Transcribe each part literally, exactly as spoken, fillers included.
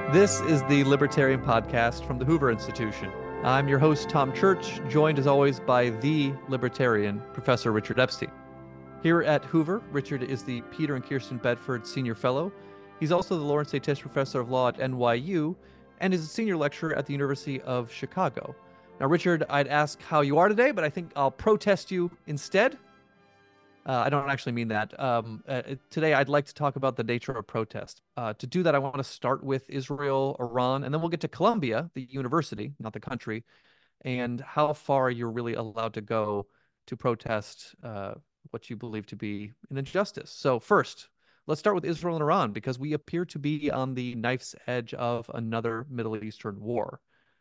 This is the Libertarian Podcast from the Hoover Institution. I'm your host, Tom Church, joined as always by the Libertarian, Professor Richard Epstein. Here at Hoover, Richard is the Peter and Kirsten Bedford Senior Fellow. He's also the Lawrence A. Tisch Professor of Law at N Y U and is a senior lecturer at the University of Chicago. Now, Richard, I'd ask how you are today, but I think I'll protest you instead. Uh, I don't actually mean that. Um, uh, today, I'd like to talk about the nature of protest. Uh, to do that, I want to start with Israel, Iran, and then we'll get to Columbia, the university, not the country, and how far you're really allowed to go to protest uh, what you believe to be an injustice. So first, let's start with Israel and Iran, because we appear to be on the knife's edge of another Middle Eastern war.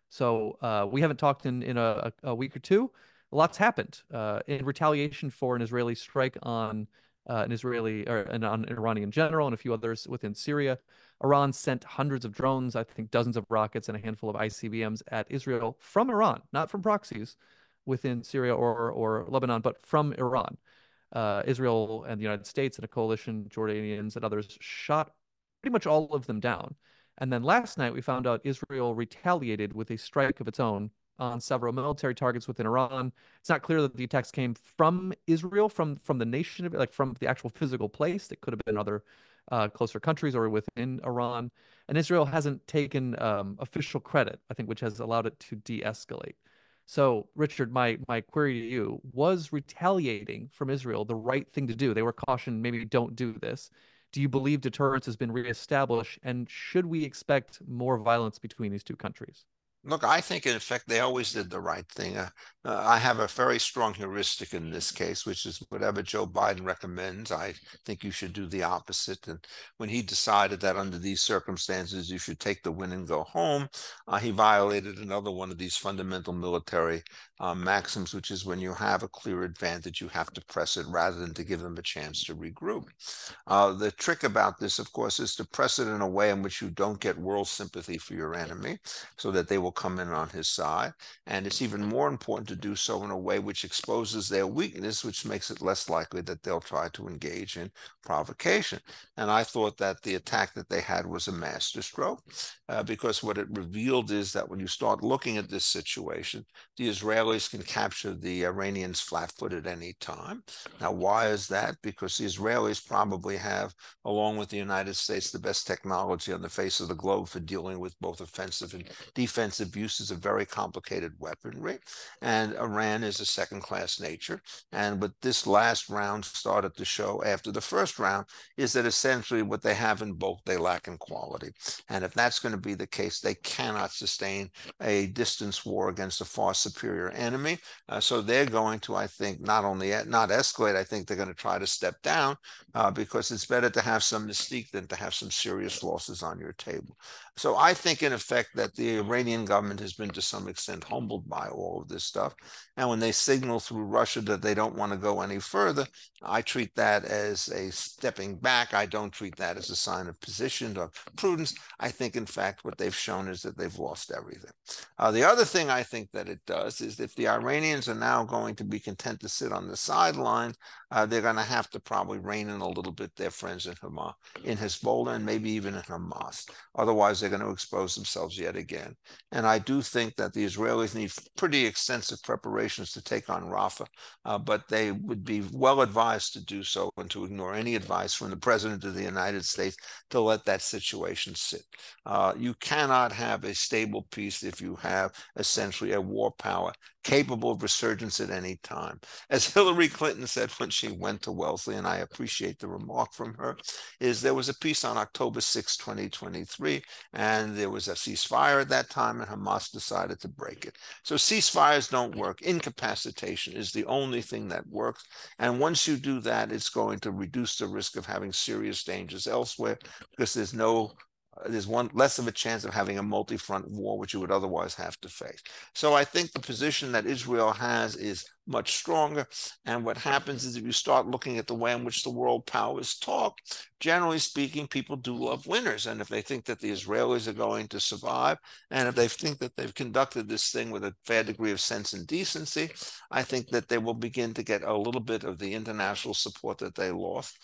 So uh, we haven't talked in, in a, a week or two. A lot's happened uh, in retaliation for an Israeli strike on uh, an Israeli or an, on Iranian general and a few others within Syria. Iran sent hundreds of drones, I think dozens of rockets and a handful of I C B Ms at Israel from Iran, not from proxies within Syria or or Lebanon, but from Iran. Uh, Israel and the United States and a coalition, Jordanians and others, shot pretty much all of them down. And then last night we found out Israel retaliated with a strike of its own on several military targets within Iran. It's not clear that the attacks came from Israel, from from the nation, like from the actual physical place. It could have been other uh, closer countries or within Iran. And Israel hasn't taken um, official credit, I think, which has allowed it to de-escalate. So, Richard, my my query to you, was retaliating from Israel the right thing to do? They were cautioned, maybe don't do this. Do you believe deterrence has been reestablished, and should we expect more violence between these two countries? Look, I think, in effect, they always did the right thing. Uh, uh, I have a very strong heuristic in this case, which is whatever Joe Biden recommends, I think you should do the opposite. And when he decided that under these circumstances you should take the win and go home, uh, he violated another one of these fundamental military uh, maxims, which is when you have a clear advantage, you have to press it rather than to give them a chance to regroup. Uh, the trick about this, of course, is to press it in a way in which you don't get world sympathy for your enemy, so that they will come in on his side. And it's even more important to do so in a way which exposes their weakness, which makes it less likely that they'll try to engage in provocation. And I thought that the attack that they had was a masterstroke, uh, because what it revealed is that when you start looking at this situation, the Israelis can capture the Iranians flat-footed any time. Now, why is that? Because the Israelis probably have, along with the United States, the best technology on the face of the globe for dealing with both offensive and defensive uses of very complicated weaponry. And Iran is a second-class nature. And what this last round started to show after the first round is that essentially what they have in bulk, they lack in quality. And if that's going to be the case, they cannot sustain a distance war against a far superior enemy. Uh, so they're going to, I think, not only not escalate, I think they're going to try to step down, uh, because it's better to have some mystique than to have some serious losses on your table. So I think, in effect, that the Iranian government has been to some extent humbled by all of this stuff. And when they signal through Russia that they don't want to go any further, I treat that as a stepping back. I don't treat that as a sign of position or prudence. I think, in fact, what they've shown is that they've lost everything. Uh, the other thing I think that it does is if the Iranians are now going to be content to sit on the sideline, uh, they're going to have to probably rein in a little bit their friends in Hamas, in Hezbollah, and maybe even in Hamas. Otherwise, they're going to expose themselves yet again. And I do think that the Israelis need pretty extensive preparations to take on Rafah, uh, but they would be well advised to do so and to ignore any advice from the President of the United States to let that situation sit. Uh, you cannot have a stable peace if you have essentially a war power capable of resurgence at any time. As Hillary Clinton said when she went to Wellesley, and I appreciate the remark from her, is there was a peace on October sixth, twenty twenty-three, and there was a ceasefire at that time, and Hamas decided to break it. So ceasefires don't work. Incapacitation is the only thing that works. And once you do that, it's going to reduce the risk of having serious dangers elsewhere, because there's no there's one less of a chance of having a multi-front war, which you would otherwise have to face. So I think the position that Israel has is much stronger. And what happens is if you start looking at the way in which the world powers talk, generally speaking, people do love winners. And if they think that the Israelis are going to survive, and if they think that they've conducted this thing with a fair degree of sense and decency, I think that they will begin to get a little bit of the international support that they lost.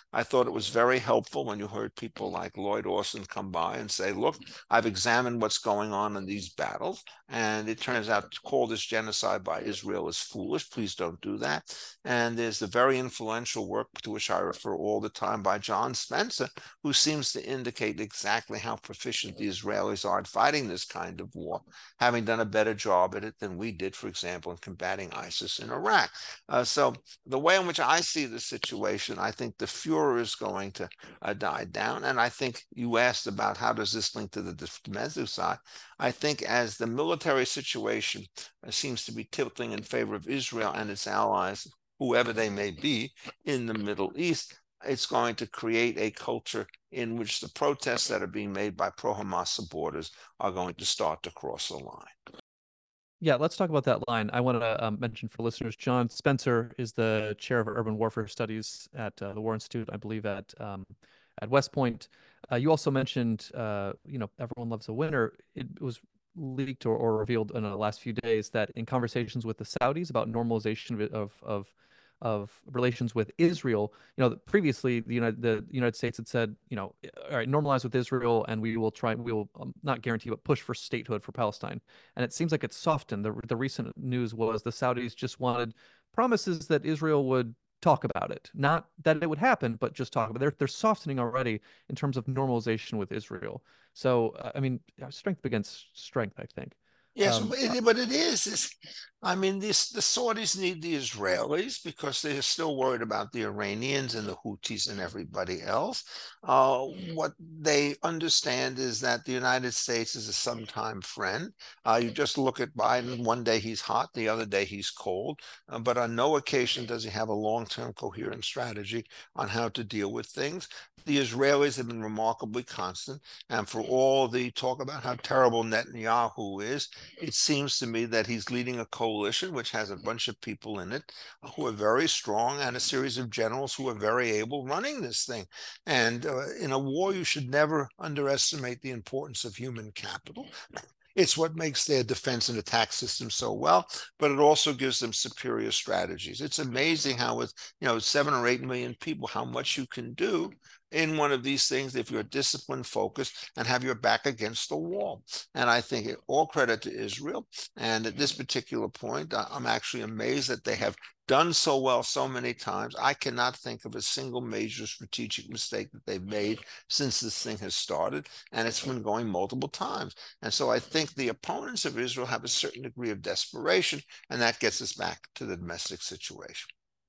I thought it was very helpful when you heard people like Lloyd Austin come by and say, look, I've examined what's going on in these battles, and it turns out to call this genocide by Israel is foolish. Please don't do that. And there's the very influential work to which I refer all the time by John Spencer, who seems to indicate exactly how proficient the Israelis are at fighting this kind of war, having done a better job at it than we did, for example, in combating ISIS in Iraq. Uh, so the way in which I see the situation, I think the furor is going to uh, die down. And I think you asked about how does this link to the domestic side. I think as the military situation uh, seems to be tilting in favor of Israel and its allies, whoever they may be in the Middle East, it's going to create a culture in which the protests that are being made by pro-Hamas supporters are going to start to cross the line. Yeah, let's talk about that line. I want to um, mention for listeners, John Spencer is the chair of urban warfare studies at uh, the War Institute, I believe at um, at West Point. Uh, you also mentioned, uh, you know, everyone loves a winner. It was leaked or, or revealed in the last few days that in conversations with the Saudis about normalization of of of relations with Israel, you know, previously the United the United States had said, you know, all right, normalize with Israel, and we will try, we will um, not guarantee, but push for statehood for Palestine. And it seems like it's softened. The the recent news was the Saudis just wanted promises that Israel would talk about it, not that it would happen, but just talk about it. They're they're softening already in terms of normalization with Israel. So uh, I mean, strength against strength, I think. Yes, Um, but it, but it is. It's, I mean, this, the Saudis need the Israelis because they're still worried about the Iranians and the Houthis and everybody else. Uh, what they understand is that the United States is a sometime friend. Uh, you just look at Biden. One day he's hot, the other day he's cold. Uh, but on no occasion does he have a long-term coherent strategy on how to deal with things. The Israelis have been remarkably constant. And for all the talk about how terrible Netanyahu is, it seems to me that he's leading a coalition which has a bunch of people in it who are very strong and a series of generals who are very able running this thing. And uh, in a war, you should never underestimate the importance of human capital. It's what makes their defense and attack system so well, but it also gives them superior strategies. It's amazing how with, you know, seven or eight million people, how much you can do in one of these things if you're disciplined, focused, and have your back against the wall. And I think it, all credit to Israel. And at this particular point, I'm actually amazed that they have done so well so many times. I cannot think of a single major strategic mistake that they've made since this thing has started, and it's been going multiple times. And so I think the opponents of Israel have a certain degree of desperation, and that gets us back to the domestic situation.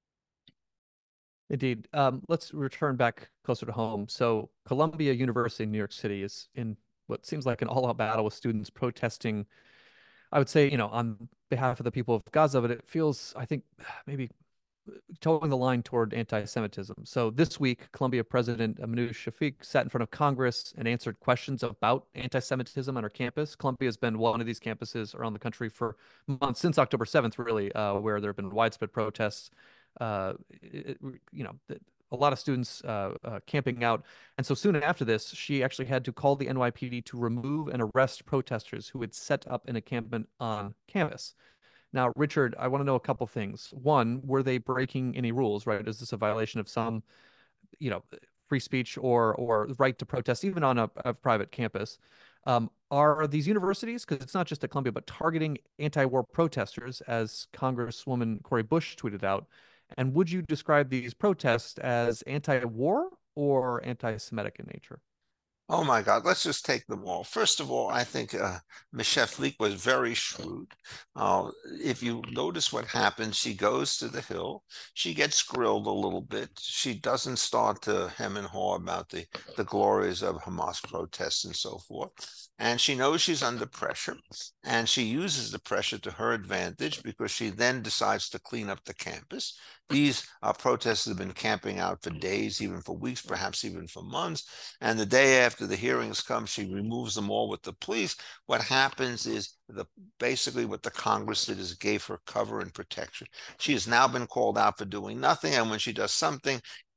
Indeed. Um, let's return back closer to home. So Columbia University in New York City is in what seems like an all-out battle with students protesting, I would say, you know, on behalf of the people of Gaza, but it feels, I think, maybe towing the line toward anti-Semitism. So this week, Columbia President Minouche Shafik sat in front of Congress and answered questions about anti-Semitism on her campus. Columbia has been one of these campuses around the country for months, since October seventh, really, uh, where there have been widespread protests. Uh, it, you know, a lot of students uh, uh, camping out. And so soon after this, she actually had to call the N Y P D to remove and arrest protesters who had set up an encampment on campus. Now, Richard, I want to know a couple things. One, were they breaking any rules, right? Is this a violation of some, you know, free speech or or right to protest, even on a, a private campus? Um, are these universities, because it's not just at Columbia, but targeting anti-war protesters, as Congresswoman Cori Bush tweeted out? And would you describe these protests as anti-war or anti-Semitic in nature? Oh my God, let's just take them all. First of all, I think uh, Michelle Fleek was very shrewd. Uh, if you notice what happens, she goes to the Hill. She gets grilled a little bit. She doesn't start to hem and haw about the, the glories of Hamas protests and so forth. And she knows she's under pressure, and she uses the pressure to her advantage because she then decides to clean up the campus. These uh, protesters have been camping out for days, even for weeks, perhaps even for months. And the day after the hearings come, she removes them all with the police. What happens is the basically what the Congress did is gave her cover and protection. She has now been called out for doing nothing. And when she does something,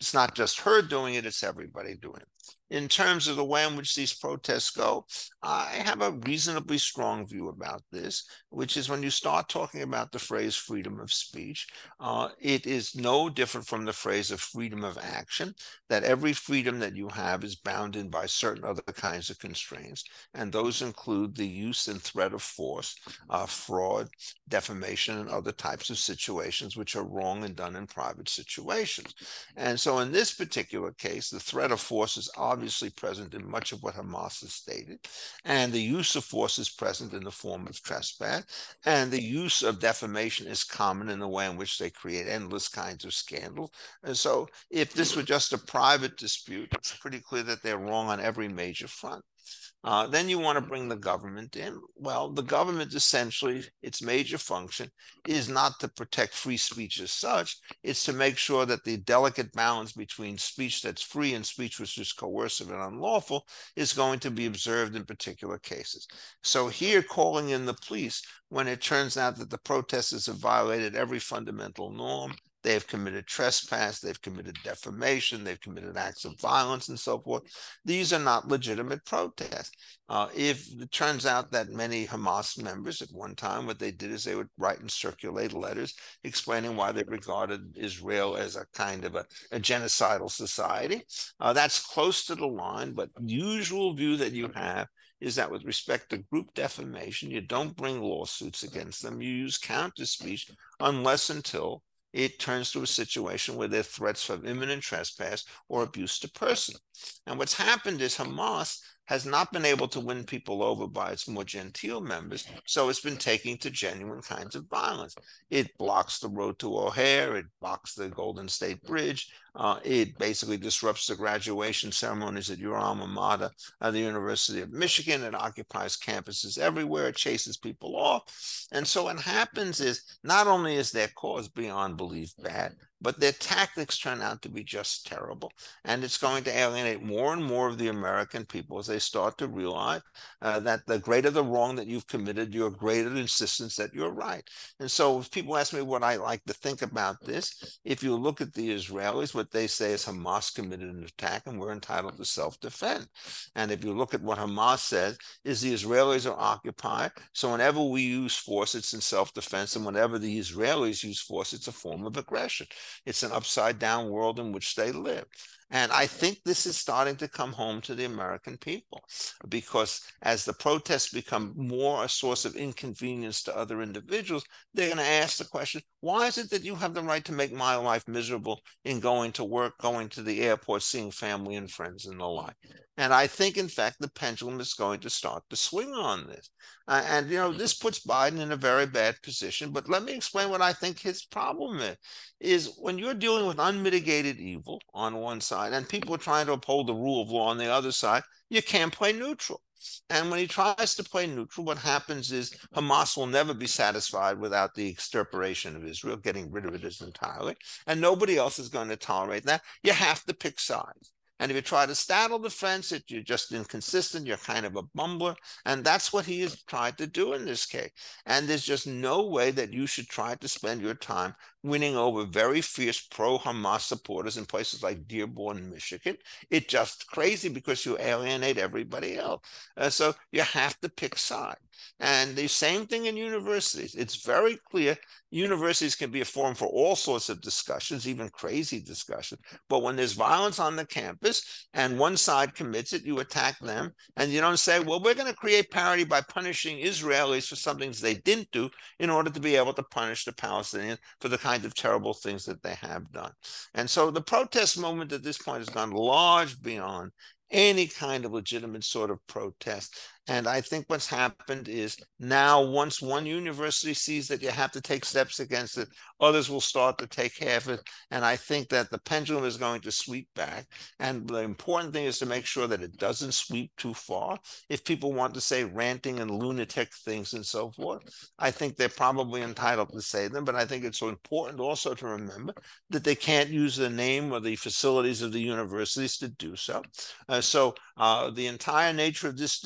It's not just her doing it, it's everybody doing it. In terms of the way in which these protests go, I have a reasonably strong view about this, which is when you start talking about the phrase freedom of speech, uh, it is no different from the phrase of freedom of action, that every freedom that you have is bounded by certain other kinds of constraints, and those include the use and threat of force, uh, fraud, defamation, and other types of situations which are wrong and done in private situations. And so in this particular case, the threat of force is obviously present in much of what Hamas has stated, and the use of force is present in the form of trespass, and the use of defamation is common in the way in which they create endless kinds of scandal. And so if this were just a private dispute, it's pretty clear that they're wrong on every major front. Uh, then you want to bring the government in. Well, the government essentially, its major function is not to protect free speech as such. It's to make sure that the delicate balance between speech that's free and speech which is coercive and unlawful is going to be observed in particular cases. So here, calling in the police when it turns out that the protesters have violated every fundamental norm, they have committed trespass, they've committed defamation, they've committed acts of violence and so forth. These are not legitimate protests. Uh, if it turns out that many Hamas members at one time, what they did is they would write and circulate letters explaining why they regarded Israel as a kind of a, a genocidal society. Uh, that's close to the line, but the usual view that you have is that with respect to group defamation, you don't bring lawsuits against them. You use counter speech unless until it turns to a situation where there are threats of imminent trespass or abuse to person. And what's happened is Hamas has not been able to win people over by its more genteel members, so it's been taking to genuine kinds of violence. It blocks the road to O'Hare, it blocks the Golden State Bridge, uh, it basically disrupts the graduation ceremonies at your alma mater, uh, the University of Michigan. It occupies campuses everywhere, it chases people off. And so what happens is, not only is their cause beyond belief bad, but their tactics turn out to be just terrible. And it's going to alienate more and more of the American people as they start to realize uh, that the greater the wrong that you've committed, your greater the insistence that you're right. And so if people ask me what I like to think about this, if you look at the Israelis, what they say is Hamas committed an attack and we're entitled to self-defend. And if you look at what Hamas says, is the Israelis are occupied, so whenever we use force, it's in self-defense, and whenever the Israelis use force, it's a form of aggression. It's an upside down world in which they live. And I think this is starting to come home to the American people, because as the protests become more a source of inconvenience to other individuals, they're going to ask the question, why is it that you have the right to make my life miserable in going to work, going to the airport, seeing family and friends and the like? And I think, in fact, the pendulum is going to start to swing on this. Uh, and, you know, this puts Biden in a very bad position. But let me explain what I think his problem is. Is when you're dealing with unmitigated evil on one side and people are trying to uphold the rule of law on the other side, you can't play neutral. And when he tries to play neutral, what happens is Hamas will never be satisfied without the extirpation of Israel, getting rid of it entirely. And nobody else is going to tolerate that. You have to pick sides. And if you try to straddle the fence, it, you're just inconsistent, you're kind of a bumbler. And that's what he has tried to do in this case. And there's just no way that you should try to spend your time winning over very fierce pro-Hamas supporters in places like Dearborn, Michigan. It's just crazy because you alienate everybody else. Uh, so you have to pick sides. And the same thing in universities. It's very clear universities can be a forum for all sorts of discussions, even crazy discussions. But when there's violence on the campus and one side commits it, you attack them. And you don't say, well, we're going to create parity by punishing Israelis for some things they didn't do in order to be able to punish the Palestinians for the kind of terrible things that they have done. And so the protest movement at this point has gone large beyond any kind of legitimate sort of protest. And I think what's happened is now, once one university sees that you have to take steps against it, others will start to take half it. And I think that the pendulum is going to sweep back. And the important thing is to make sure that it doesn't sweep too far. If people want to say ranting and lunatic things and so forth, I think they're probably entitled to say them. But I think it's so important also to remember that they can't use the name or the facilities of the universities to do so. Uh, so uh, the entire nature of this discourse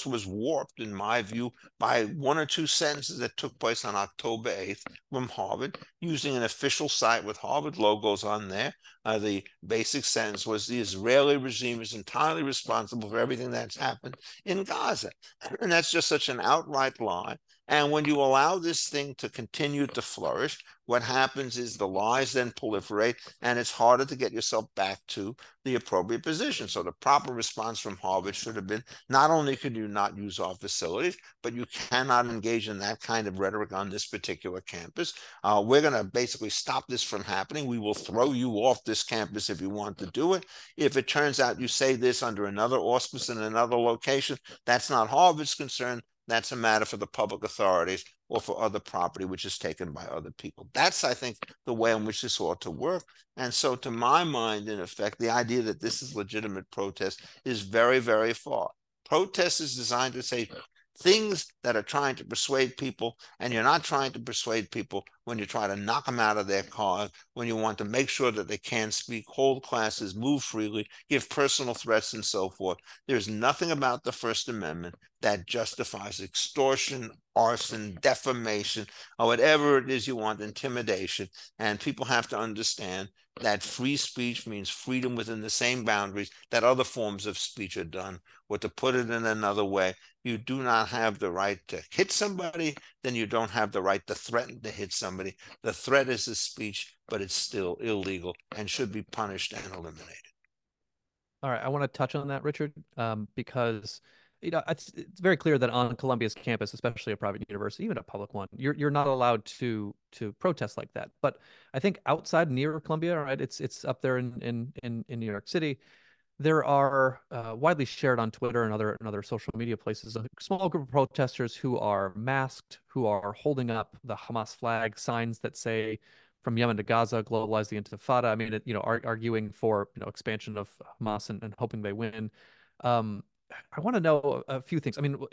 course, was warped, in my view, by one or two sentences that took place on October eighth from Harvard, using an official site with Harvard logos on there. Uh, the basic sentence was, the Israeli regime is entirely responsible for everything that's happened in Gaza. And that's just such an outright lie. And when you allow this thing to continue to flourish, what happens is the lies then proliferate, and it's harder to get yourself back to the appropriate position. So the proper response from Harvard should have been, not only could you not use our facilities, but you cannot engage in that kind of rhetoric on this particular campus. Uh, we're going to basically stop this from happening. We will throw you off this campus if you want to do it. If it turns out you say this under another auspice in another location, that's not Harvard's concern. That's a matter for the public authorities or for other property which is taken by other people. That's, I think, the way in which this ought to work. And so to my mind, in effect, the idea that this is legitimate protest is very, very far. Protest is designed to say things that are trying to persuade people, and you're not trying to persuade people when you try to knock them out of their cars, when you want to make sure that they can speak, hold classes, move freely, give personal threats, and so forth. There's nothing about the First Amendment that justifies extortion, arson, defamation, or whatever it is you want, intimidation. And people have to understand that free speech means freedom within the same boundaries that other forms of speech are done. Or to put it in another way, you do not have the right to hit somebody, then you don't have the right to threaten to hit somebody. The threat is a speech, but it's still illegal and should be punished and eliminated. All right, I want to touch on that, Richard, um, because you know it's, it's very clear that on Columbia's campus, especially a private university, even a public one, you're you're not allowed to to protest like that. But I think outside near Columbia, right, it's it's up there in in in, in New York City. There are uh, widely shared on Twitter and other and other social media places a small group of protesters who are masked, who are holding up the Hamas flag, signs that say "From Yemen to Gaza, globalize the Intifada." I mean, it, you know, ar arguing for you know expansion of Hamas and, and hoping they win. Um, I want to know a, a few things. I mean,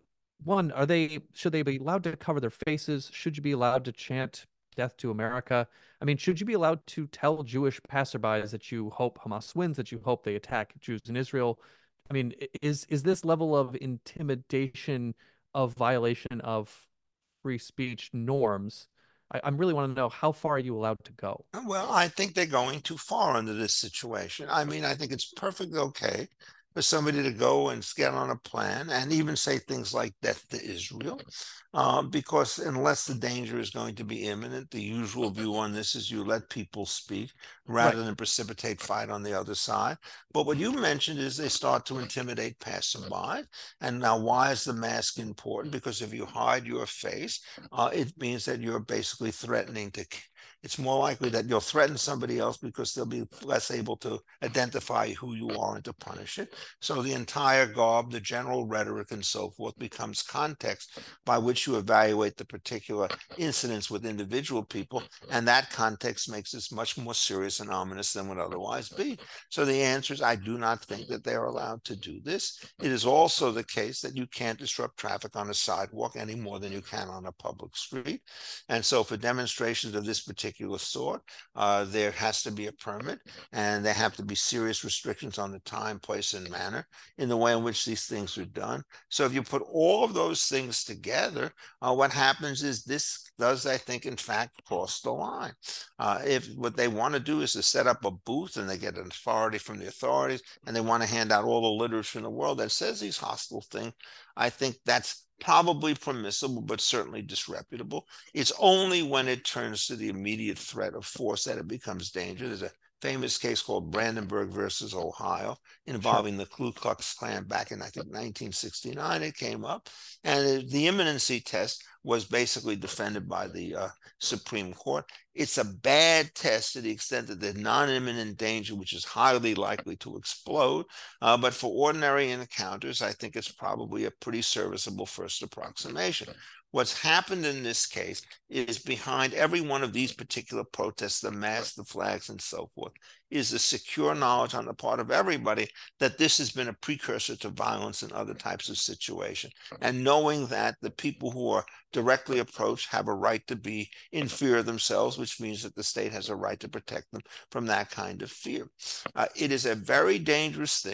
one, are they should they be allowed to cover their faces? Should you be allowed to chant "Death to America"? I mean, should you be allowed to tell Jewish passerbys that you hope Hamas wins, that you hope they attack Jews in Israel? I mean, is is this level of intimidation, of violation of free speech norms? I, I really want to know, how far are you allowed to go? Well, I think they're going too far under this situation. I mean, I think it's perfectly okay for somebody to go and get on a plan and even say things like "death to Israel," uh, because unless the danger is going to be imminent, the usual view on this is you let people speak rather right. than precipitate fight on the other side. But what you mentioned is they start to intimidate passerby. And now, why is the mask important? Because if you hide your face, uh, it means that you're basically threatening to it's more likely that you'll threaten somebody else because they'll be less able to identify who you are and to punish it. So the entire garb, the general rhetoric and so forth becomes context by which you evaluate the particular incidents with individual people. And that context makes this much more serious and ominous than would otherwise be. So the answer is, I do not think that they are allowed to do this. It is also the case that you can't disrupt traffic on a sidewalk any more than you can on a public street. And so for demonstrations of this particular particular sort, uh, there has to be a permit, and there have to be serious restrictions on the time, place, and manner in the way in which these things are done. So if you put all of those things together, uh, what happens is this does, I think, in fact, cross the line. Uh, if what they want to do is to set up a booth and they get an authority from the authorities and they want to hand out all the literature in the world that says these hostile things, I think that's probably permissible, but certainly disreputable. It's only when it turns to the immediate threat of force that it becomes dangerous. There's a famous case called Brandenburg versus Ohio involving sure. the Ku Klux Klan back in, I think, nineteen sixty-nine. It came up, and the imminency test was basically defended by the uh, Supreme Court. It's a bad test to the extent that there's non-imminent danger, which is highly likely to explode. Uh, but for ordinary encounters, I think it's probably a pretty serviceable first approximation. What's happened in this case is behind every one of these particular protests, the masks, the flags, and so forth, is a secure knowledge on the part of everybody that this has been a precursor to violence in other types of situations. And knowing that the people who are directly approached have a right to be in fear themselves, which means that the state has a right to protect them from that kind of fear. Uh, it is a very dangerous thing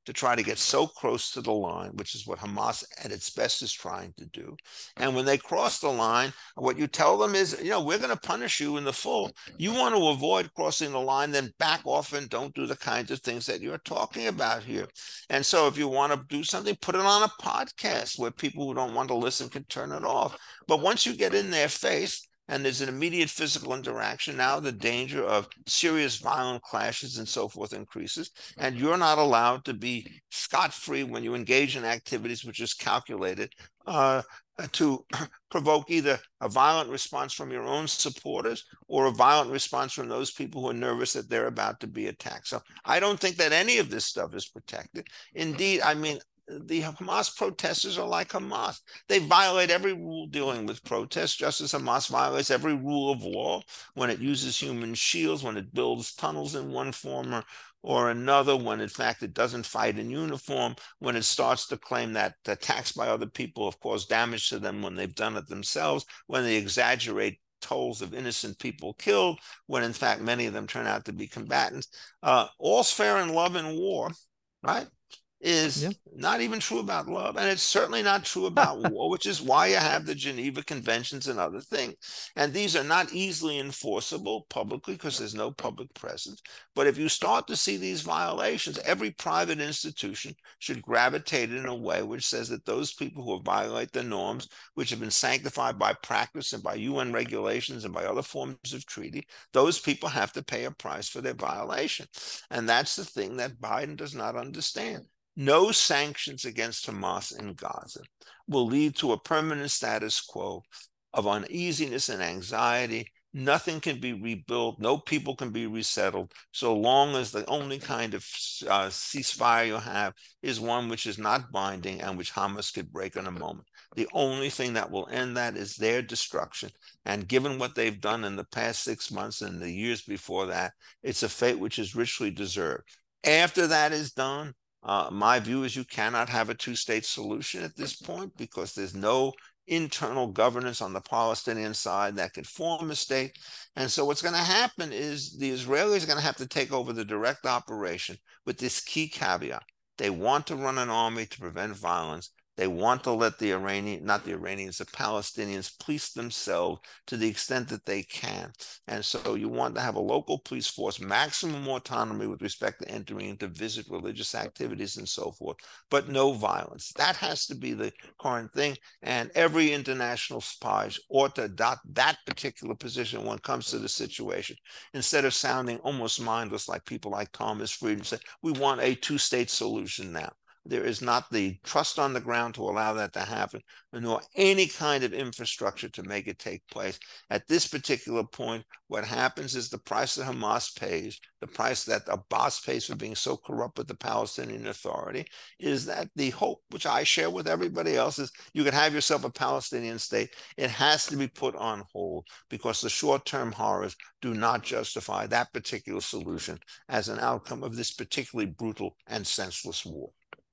to try to get so close to the line, which is what Hamas at its best is trying to do. And when they cross the line, what you tell them is, you know, we're going to punish you in the full. You want to avoid crossing the line, then back off and don't do the kinds of things that you're talking about here. And so if you want to do something, put it on a podcast where people who don't want to listen can turn it off. But once you get in their face, and there's an immediate physical interaction, now the danger of serious violent clashes and so forth increases, and you're not allowed to be scot-free when you engage in activities which is calculated uh, to provoke either a violent response from your own supporters or a violent response from those people who are nervous that they're about to be attacked. So I don't think that any of this stuff is protected. Indeed, I mean, the Hamas protesters are like Hamas. They violate every rule dealing with protests, just as Hamas violates every rule of law when it uses human shields, when it builds tunnels in one form or, or another, when in fact it doesn't fight in uniform, when it starts to claim that attacks by other people have caused damage to them when they've done it themselves, when they exaggerate tolls of innocent people killed, when in fact many of them turn out to be combatants. Uh, all's fair in love and war, right? Is yeah. not even true about love, and it's certainly not true about war, which is why you have the Geneva Conventions and other things. And these are not easily enforceable publicly because there's no public presence. But if you start to see these violations, every private institution should gravitate in a way which says that those people who violate the norms, which have been sanctified by practice and by U N regulations and by other forms of treaty, those people have to pay a price for their violation. And that's the thing that Biden does not understand. No sanctions against Hamas in Gaza will lead to a permanent status quo of uneasiness and anxiety. Nothing can be rebuilt. No people can be resettled so long as the only kind of uh, ceasefire you have is one which is not binding and which Hamas could break in a moment. The only thing that will end that is their destruction. And given what they've done in the past six months and the years before that, it's a fate which is richly deserved. After that is done, Uh, my view is you cannot have a two-state solution at this point because there's no internal governance on the Palestinian side that could form a state. And so what's going to happen is the Israelis are going to have to take over the direct operation with this key caveat. They want to run an army to prevent violence. They want to let the Iranian, not the Iranians, the Palestinians police themselves to the extent that they can. And so you want to have a local police force, maximum autonomy with respect to entering into visit religious activities and so forth, but no violence. That has to be the current thing. And every international spy ought to adopt that particular position when it comes to the situation, instead of sounding almost mindless like people like Thomas Friedman say, we want a two-state solution now. There is not the trust on the ground to allow that to happen, nor any kind of infrastructure to make it take place. At this particular point, what happens is the price that Hamas pays, the price that Abbas pays for being so corrupt with the Palestinian Authority, is that the hope, which I share with everybody else, is you could have yourself a Palestinian state. It has to be put on hold because the short-term horrors do not justify that particular solution as an outcome of this particularly brutal and senseless war.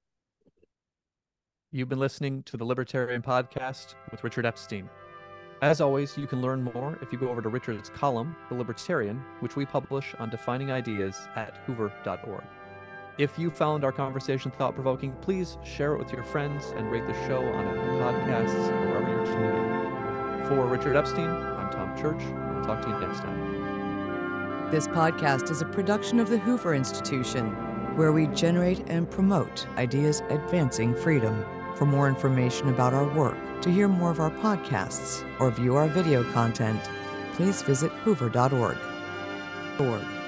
You've been listening to the Libertarian Podcast with Richard Epstein. As always, you can learn more if you go over to Richard's column, The Libertarian, which we publish on defining ideas at hoover dot org. If you found our conversation thought-provoking, please share it with your friends and rate the show on Apple Podcasts or wherever you're tuning in. For Richard Epstein, I'm Tom Church. We'll talk to you next time. This podcast is a production of the Hoover Institution, where we generate and promote ideas advancing freedom. For more information about our work, to hear more of our podcasts, or view our video content, please visit hoover dot org.